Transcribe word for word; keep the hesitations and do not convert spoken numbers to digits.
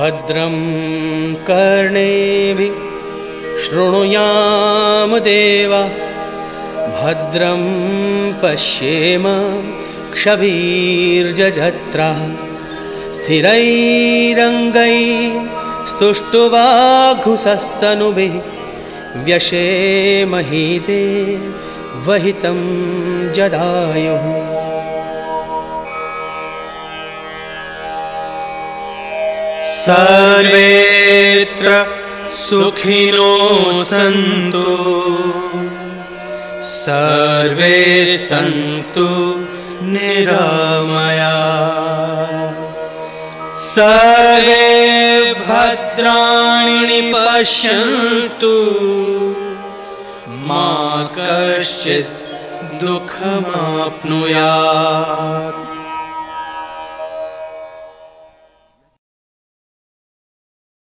भद्रं कर्णेभिः शृणुयाम देवा भद्रं पश्येम क्षभिर्यजत्राः स्थिरैरङ्गैस्तुष्टुवाघुषस्तनुभिः व्यशेमहि देवहितं जदायुः। सर्वेत्र सुखिनो सन्तु सर्वे सन्तु निरामया सर्वे भद्राणि पश्यन्तु मा कश्चित् दुःखमाप्नुयात्।